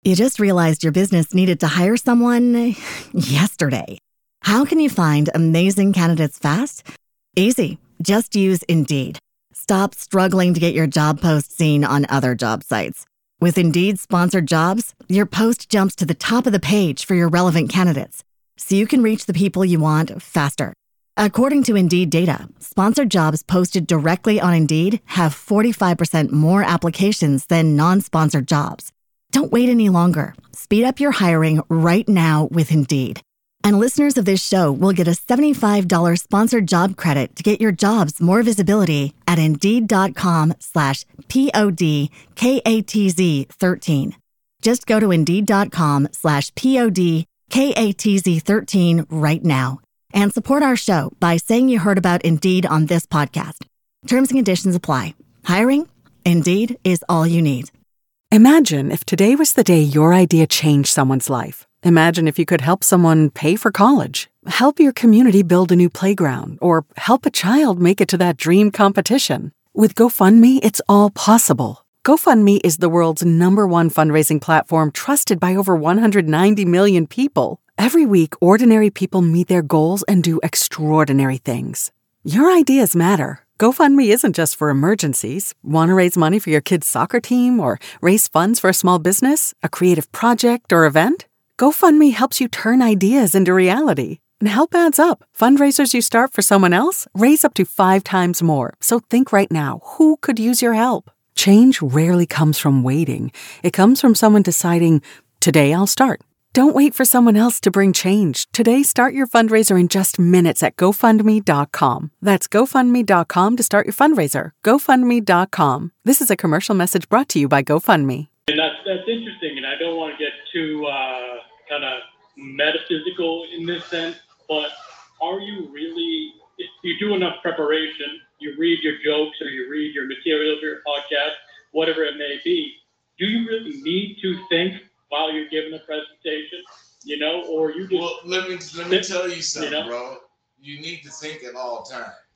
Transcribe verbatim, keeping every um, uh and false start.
You just realized your business needed to hire someone yesterday. How can you find amazing candidates fast? Easy. Just use Indeed. Stop struggling to get your job post seen on other job sites. With Indeed sponsored jobs, your post jumps to the top of the page for your relevant candidates, so you can reach the people you want faster. According to Indeed data, sponsored jobs posted directly on Indeed have forty-five percent more applications than non-sponsored jobs. Don't wait any longer. Speed up your hiring right now with Indeed. And listeners of this show will get a seventy-five dollars sponsored job credit to get your jobs more visibility at Indeed.com slash P-O-D-K-A-T-Z 13. Just go to Indeed.com slash P-O-D-K-A-T-Z 13 right now and support our show by saying you heard about Indeed on this podcast. Terms and conditions apply. Hiring? Indeed is all you need. Imagine if today was the day your idea changed someone's life. Imagine if you could help someone pay for college, help your community build a new playground, or help a child make it to that dream competition. With GoFundMe, it's all possible. GoFundMe is the world's number one fundraising platform trusted by over one hundred ninety million people. Every week, ordinary people meet their goals and do extraordinary things. Your ideas matter. GoFundMe isn't just for emergencies. Want to raise money for your kid's soccer team or raise funds for a small business, a creative project, or event? GoFundMe helps you turn ideas into reality. And help adds up. Fundraisers you start for someone else raise up to five times more. So think right now, who could use your help? Change rarely comes from waiting. It comes from someone deciding, today I'll start. Don't wait for someone else to bring change. Today, start your fundraiser in just minutes at GoFundMe dot com. That's GoFundMe dot com to start your fundraiser. GoFundMe dot com. This is a commercial message brought to you by GoFundMe. And that's, that's interesting, and I don't want to get too uh, kind of metaphysical in this sense, but are you really, if you do enough preparation, you read your jokes or you read your materials or your podcast, whatever it may be, do you really need to think while you're giving a presentation, you know, or you just... Well, let me let me tell you something, you know? bro. You need to think at all times.